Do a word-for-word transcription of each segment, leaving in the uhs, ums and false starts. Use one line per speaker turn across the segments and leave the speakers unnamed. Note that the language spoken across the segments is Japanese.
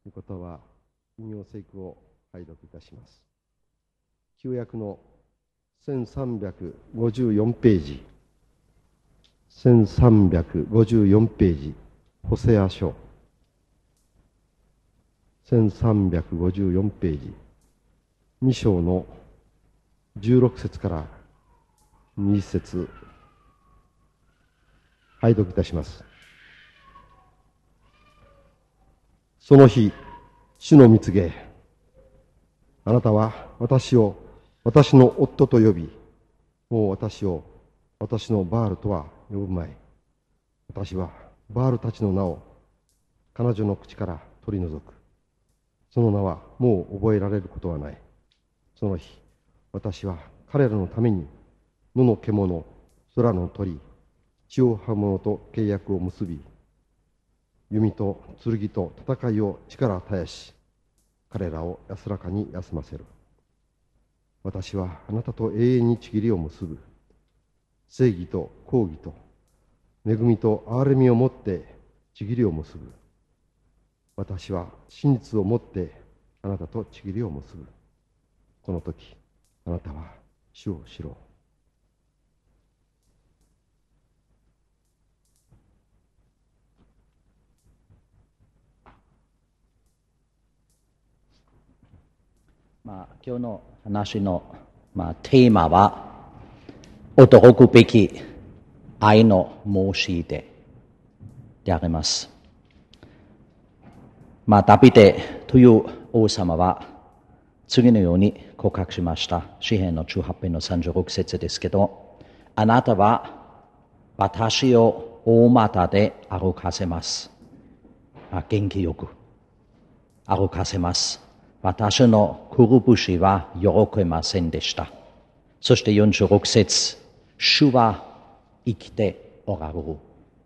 御言葉、引用聖句を拝読いたします。旧約のせんさんびゃくごじゅうよんページ、せんさんびゃくごじゅうよんページ、ホセア書、せんさんびゃくごじゅうよんページ、に章のじゅうろく節からに節、拝読いたします。その日、主の御告げ、あなたは私を私の夫と呼び、もう私を私のバールとは呼ぶまい。私はバールたちの名を彼女の口から取り除く。その名はもう覚えられることはない。その日、私は彼らのために野の獣、空の鳥、地を這う者と契約を結び、弓と剣と戦いを力絶やし、彼らを安らかに休ませる。私はあなたと永遠に契りを結ぶ。正義と公義と恵みと憐れみをもって契りを結ぶ。私は真実をもってあなたと契りを結ぶ。この時、あなたは主を知ろう。
まあ、今日の話の、まあ、テーマは驚くべき愛の申し出であります。まあ、ダビデという王様は次のように告白しました。詩編のじゅうはち編のさんじゅうろく節ですけど、あなたは私を大股で歩かせます。あ、元気よく歩かせます。私のくるぶしは喜びませんでした。そしてよんじゅうろく節、主は生きておられる。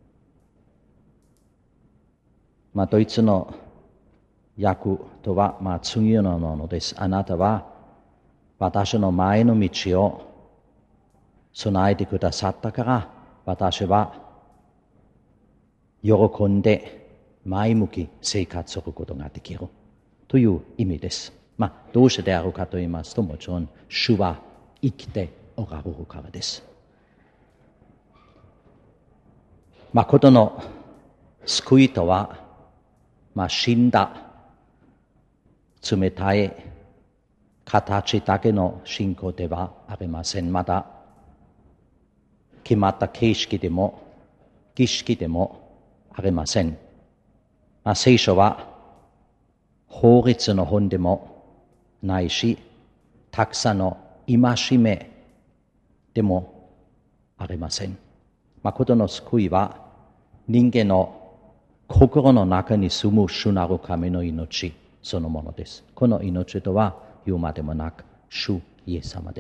まあ、ドイツの訳とは、まあ、次のものです。あなたは私の前の道を備えてくださったから、私は喜んで前向き生活することができる。という意味です。まあ、どうしてであるかと言いますと、もちろん、主は生きておられるからです。まあ、ことの救いとは、まあ、死んだ、冷たい形だけの信仰ではありません。また、決まった形式でも、儀式でもありません。まあ、聖書は、法律の本でもないし、たくさんの戒めでもありません。まことの救いは、人間の心の中に住む主なる神の命そのものです。この命とは言うまでもなく、主イエス様です。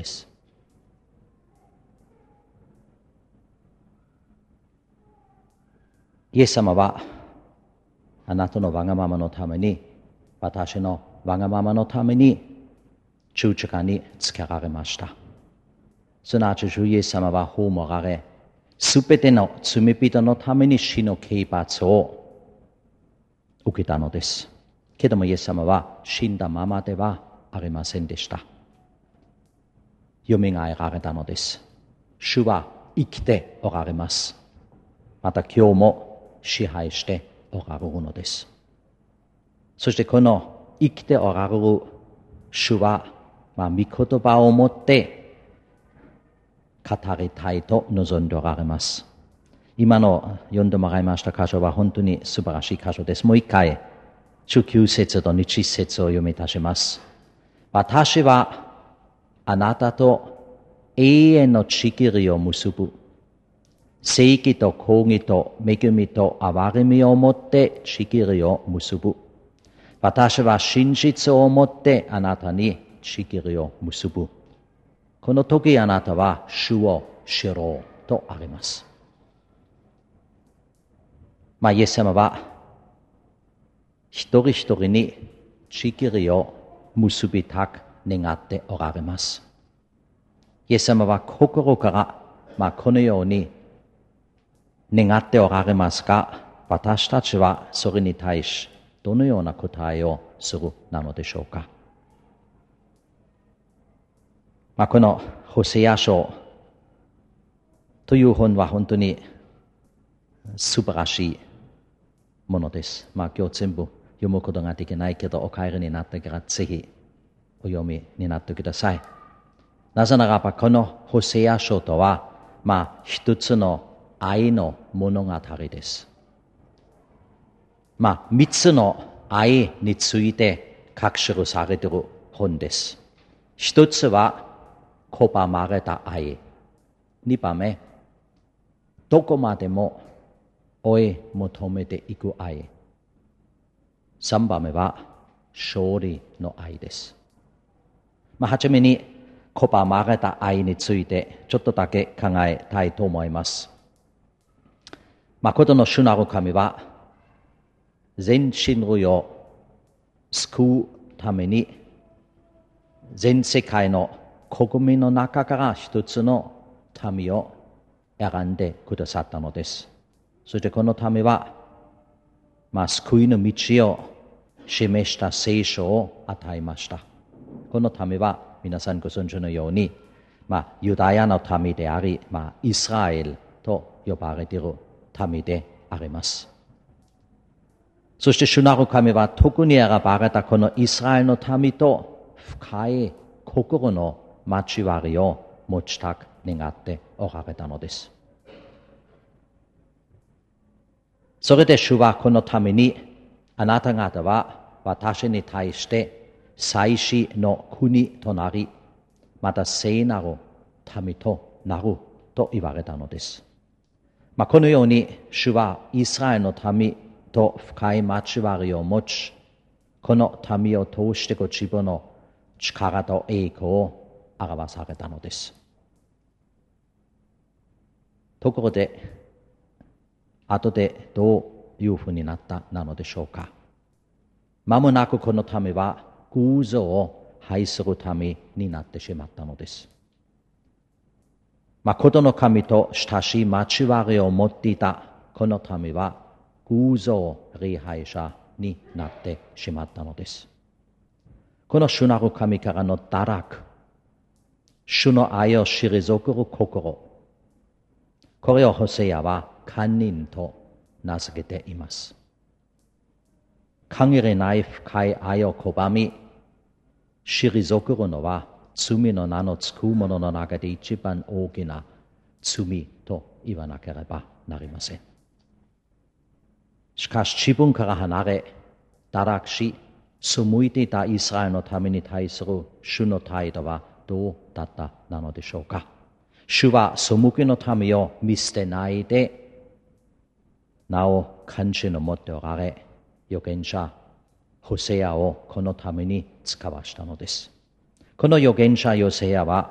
イエス様は、あなたのわがままのために、私のわがままのために十字架につけられました。すなわち主イエス様は葬られ、すべての罪人のために死の刑罰を受けたのです。けどもイエス様は死んだままではありませんでした。よみがえられたのです。主は生きておられます。また今日も支配しておられるのです。そしてこの生きておられる主は、まあ、御言葉をもって語りたいと望んでおられます。今の読んでもらいました箇所は本当に素晴らしい箇所です。もう一回、じゅうきゅう節とにじゅう節を読み出します。私はあなたと永遠の契りを結ぶ。正義と公義と恵みと憐れみをもって契りを結ぶ。私は真実をもってあなたに契りを結ぶ。この時あなたは主を知ろうとあります。まあ、イエス様は一人一人に契りを結びたく願っておられます。イエス様は心から、まあ、このように願っておられますが、私たちはそれに対しどのような答えをするなのでしょうか。まあ、このホセア書という本は本当に素晴らしいものです。まあ今日全部読むことができないけど、お帰りになってからぜひお読みになってください。なぜならばこのホセア書とは、まあ一つの愛の物語です。まあ三つの愛について書きされている本です。一つは拒まれた愛。二番目、どこまでも追い求めていく愛。三番目は勝利の愛です。まあ、はじめに拒まれた愛についてちょっとだけ考えたいと思います。まことの主なる神は全人類を救うために全世界の国民の中から一つの民を選んでくださったのです。そしてこの民は、まあ、救いの道を示した聖書を与えました。この民は皆さんご存知のように、まあ、ユダヤの民であり、まあ、イスラエルと呼ばれている民であります。そして主なる神は特に選ばれたこのイスラエルの民と深い心の交わりを持ちたく願っておられたのです。それで主はこのために、あなた方は私に対して祭司の国となり、また聖なる民となると言われたのです。まあ、このように主はイスラエルの民と深い交わりを持ち、この民を通してご自分の力と栄光を表されたのです。ところで、後でどういうふうになったなのでしょうか。間もなくこの民は偶像を拝する民になってしまったのです。まことの神と親しい交わりを持っていたこの民は偶像礼拝者になってしまったのです。この主なる神からの堕落、主の愛を退ける心、これをホセアは堪忍と名付けています。限りない深い愛を拒み、退けるのは罪の名のつくものの中で一番大きな罪と言わなければなりません。しかし自分から離れ、堕落し、背いていたイスラエルのために対する主の態度はどうだったなのでしょうか。主は背きの民を見捨てないで、なお関心を持っておられ、預言者ホセアをこのために使わしたのです。この預言者ホセアは、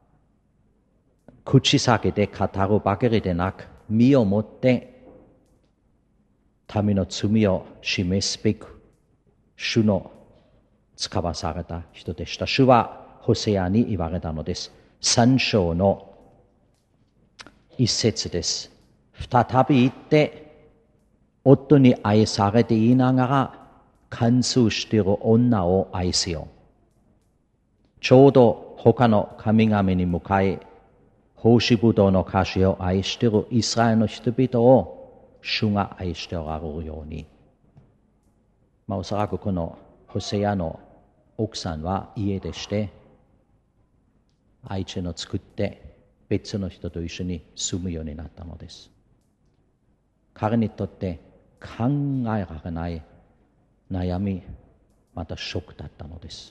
口先で語るばかりでなく、身をもって民の罪を示すべく、主の使わされた人でした。主はホセアに言われたのです。三章の一節です。再び行って、夫に愛されていながら、貫通している女を愛せよ。ちょうど他の神々に向かい、奉仕ぶどうの菓子を愛しているイスラエルの人々を主が愛しておられるように。まあ、おそらくこのホセアの奥さんは家でして、愛人を作って別の人と一緒に住むようになったのです。彼にとって考えられない悩み、またショックだったのです。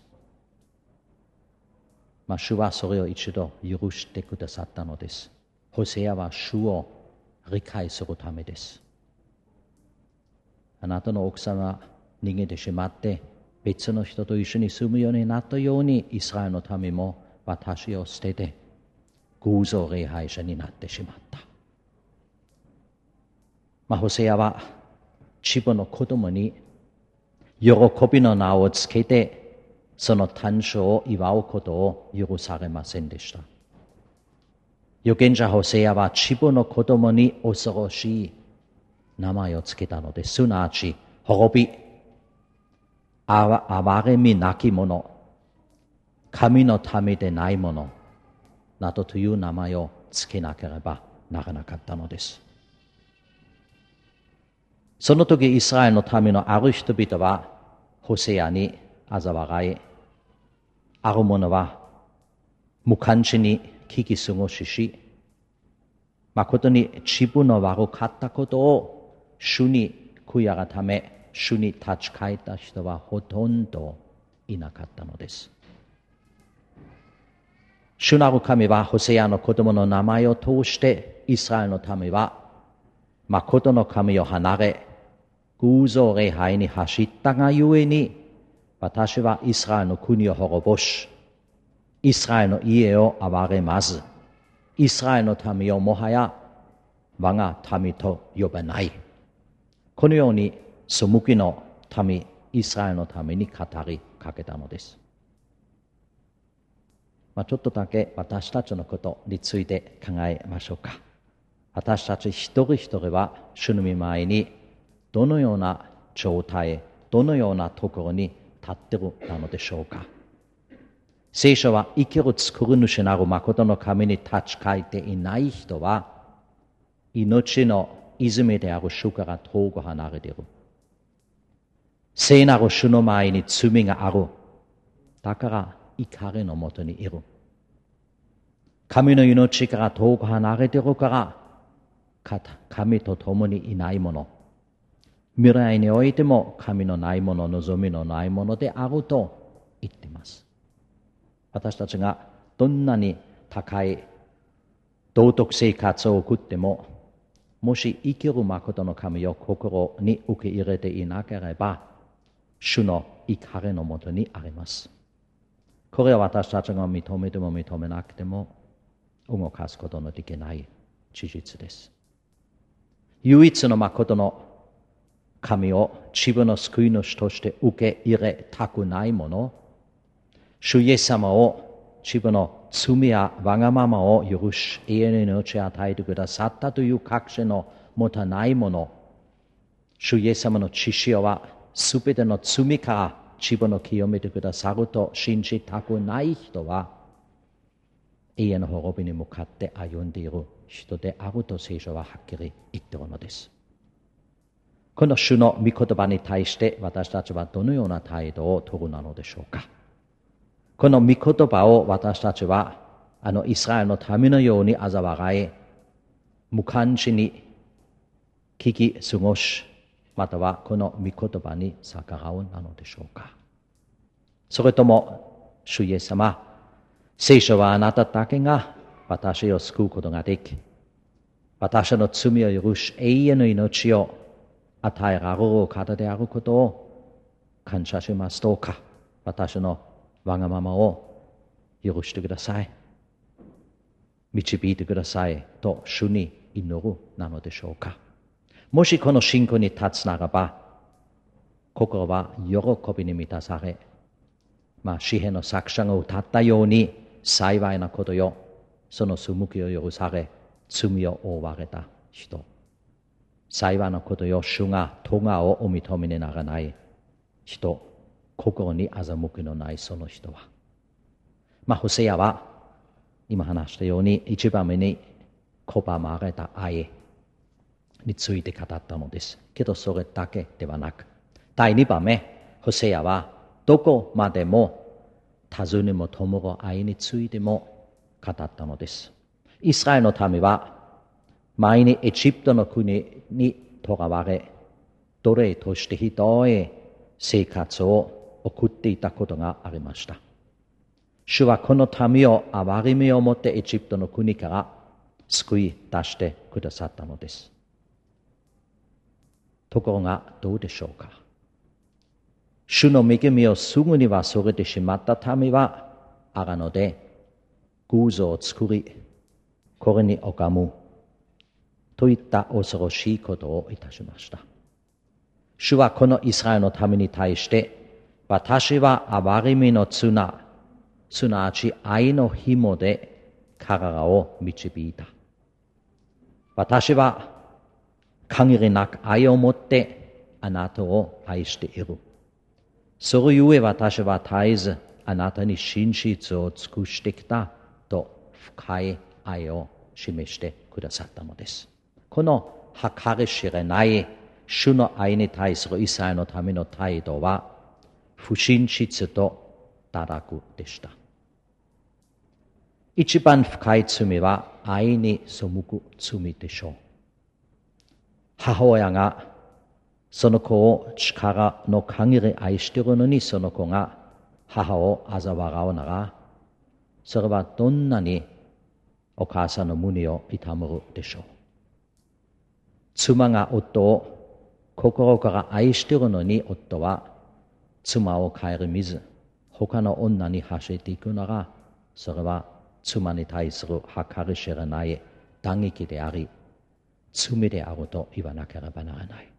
まあ、主はそれを一度許してくださったのです。ホセアは主を理解するためです。あなたの奥さんは逃げてしまって別の人と一緒に住むようになったように、イスラエルの民も私を捨てて偶像礼拝者になってしまった。まあ、ホセアは自分の子供に喜びの名をつけてその誕生を祝うことを許されませんでした。預言者ホセアは自分の子供に恐ろしい名前をつけたのです。すなわち滅び、 憐れみなき者、神の民でない者などという名前を付けなければならなかったのです。その時イスラエルの民のある人々はホセアに嘲笑い、ある者は無関心に聞き過ごしし、誠に自分の悪かったことを主に悔やがため、主に立ち返った人はほとんどいなかったのです。主なる神はホセアの子供の名前を通してイスラエルの民は誠の神を離れ偶像礼拝に走ったがゆえに、私はイスラエルの国を滅ぼし、イスラエルの家を憐れまず、イスラエルの民をもはや我が民と呼ばない。このように背きの民、イスラエルのために語りかけたのです。まあ、ちょっとだけ私たちのことについて考えましょうか。私たち一人一人は主の御前にどのような状態、どのようなところに立っているのでしょうか。聖書は生きる作り主なる誠の神に立ち返っていない人は命の泉である主から遠く離れている。聖なる主の前に罪がある。だから怒りのもとにいる。神の命から遠く離れているから神と共にいないもの。未来においても神のないもの、望みのないものであると言っています。私たちがどんなに高い道徳生活を送っても、もし生きる誠の神を心に受け入れていなければ、主の怒りのもとにあります。これは私たちが認めても認めなくても動かすことのできない事実です。唯一の誠の神を自分の救い主として受け入れたくない者、主イエス様を自分の罪やわがままを許し、永遠の命を与えてくださったという確信を持たない者、主イエス様の血潮はすべての罪から自分を清めてくださると信じたくない人は、永遠の滅びに向かって歩んでいる人であると聖書ははっきり言っているのです。この主の御言葉に対して私たちはどのような態度を取るのでしょうか。この御言葉を私たちはあのイスラエルの民のように嘲笑い、無関心に聞き過ごし、またはこの御言葉に逆らうなのでしょうか。それとも主イエス様、聖書はあなただけが私を救うことができ、私の罪を許し永遠の命を与えられる方であることを感謝します。どうか私のわがままを許してください、導いてくださいと主に祈るなのでしょうか。もしこの信仰に立つならば、心は喜びに満たされ、まあ、詩篇の作者が歌ったように幸いなことよ、その背きを許され罪を負われた人。幸いなことよ、主が咎をお認めにならない人、心に欺きのないその人は。まあ、ホセアは今話したように一番目に拒まれた愛について語ったのですけど、それだけではなく、第二番目、ホセアはどこまでも尋ねも弔る愛についても語ったのです。イスラエルの民は前にエジプトの国に囚われ、奴隷としてひどい生活を送っていたことがありました。主はこの民を憐れみを持ってエジプトの国から救い出してくださったのです。ところがどうでしょうか。主の恵みをすぐに忘れてしまった民は荒野で偶像を作り、これに拝むといった恐ろしいことをいたしました。主はこのイスラエルの民に対して、私は憐れみの綱、すなわち愛の紐で彼らを導いた。私は限りなく愛を持ってあなたを愛している。 それゆえ私は絶えずあなたに真実を尽くしてきたと深い愛を示してくださったのです。この計り知れない主の愛に対するイサヤのための態度は不真実と堕落でした。一番深い罪は愛に背く罪でしょう。母親がその子を力の限り愛しているのにその子が母を嘲笑うなら、それはどんなにお母さんの胸を痛むるでしょう。妻が夫を心から愛しているのに夫は妻を顧みず他の女に走っていくなら、それは妻に対する計り知れない打撃であり罪であると言わなければならない。